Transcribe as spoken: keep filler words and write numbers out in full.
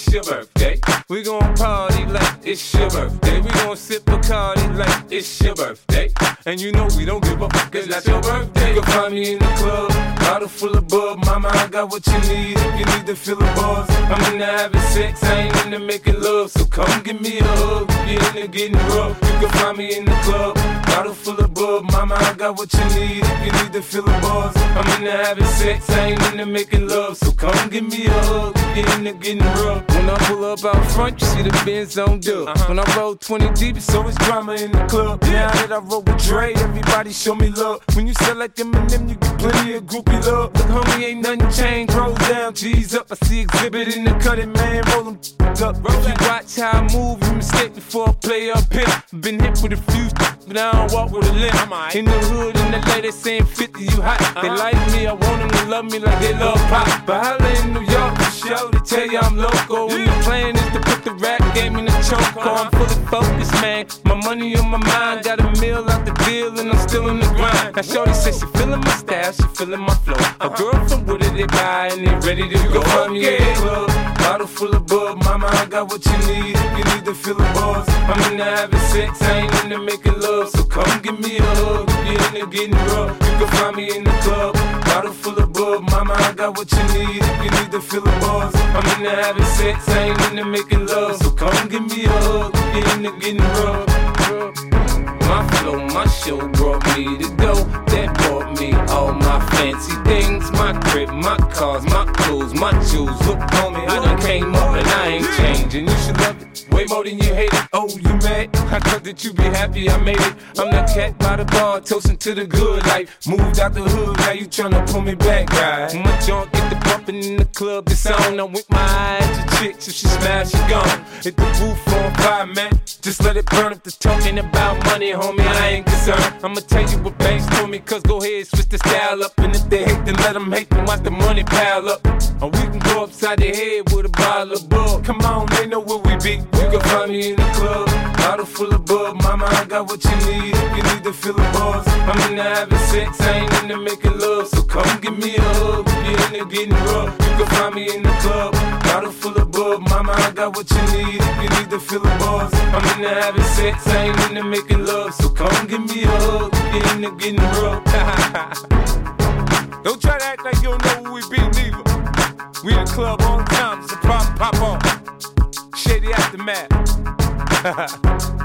it's your birthday. We gon' party like it's your birthday. We gon' sip Bacardi like it's your birthday. And you know we don't give a fuck, cause that's your birthday. You can find me in the club, bottle full of bub. Mama, I got what you need if you need to feel the buzz. I'm into having sex, I ain't into making love. So come give me a hug if you're into getting rough. You can find me in the club, bottle full of bub. Mama, I got what you need if you need to feel the buzz. I'm into having sex, I ain't into making love. So come give me a hug if you're into getting rough. When I pull up out front, you see the Benz on dub. Uh-huh. When I roll twenty deep, it's always drama in the club. Now that I roll with Dre, everybody show me love. When you sell like Eminem, you get plenty of groupie love. Look, homie, ain't nothing changed. Roll down, G's up. I see exhibit in the cutting, man. Roll them up. If you watch how I move, you mistake before I play up here. Been hit with a few, but I don't walk with a limp. In the hood, in the lady saying fifty, you hot. They like me, I want them to love me like they love pop. But holla in New York, for sure, they tell you I'm local. When the plan is to put the rap game in the choke. I'm fully focused, man. My money on my mind, got a meal out the deal, and I'm still in the grind. Now shorty says she feeling my style, she feeling my flow. A girl from Wooded, they buy and they ready to go. You can find me in the club, bottle full of bub. Mama, I got what you need if you need to feel the buzz. I'm into having sex, I ain't into making love. So come give me a hug if you're into getting rough. You can find me in the club, bottle full of bub. Mama, I got what you need if you need to feel the buzz. I'm into having sex, I ain't into making love. So come give me a hug if you're into getting rough. My flow, my show brought me to go. That brought me all my fancy things. My crib, my cars, my clothes, my shoes. Look, homie, I done came up and I ain't changing. You should love it way more than you hate it. Oh, you mad? I thought that you be happy I made it. I'm that cat by the bar, toasting to the good life. Moved out the hood, now you tryna pull me back, guy. My junk get the bumping in the club, it's on. I'm with my eyes to chicks, if she smash, she gone. Hit the roof on fire, man. Just let it burn if the talking about money, homie, I ain't concerned. I'ma tell you what banks told me, cause go ahead, switch the style up. And if they hate, then let them hate, then watch the money pile up. Or we can go upside the head with a bottle of bug. Come on, they know where we be. You can find me in the club, bottle full of bub. Mama, I got what you need if you need to feel the buzz. I'm into having sex, I ain't into making love. So come give me a hug if you're into getting rough. You can find me in the club, bottle full of bub. Mama, I got what you need if you need to feel the buzz. I'm into having sex, I ain't into making love. So come give me a hug if you're into getting rough. Don't try to act like you don't know who we be, neither. We in the club all the time, it's a problem, pop on. Shady Aftermath.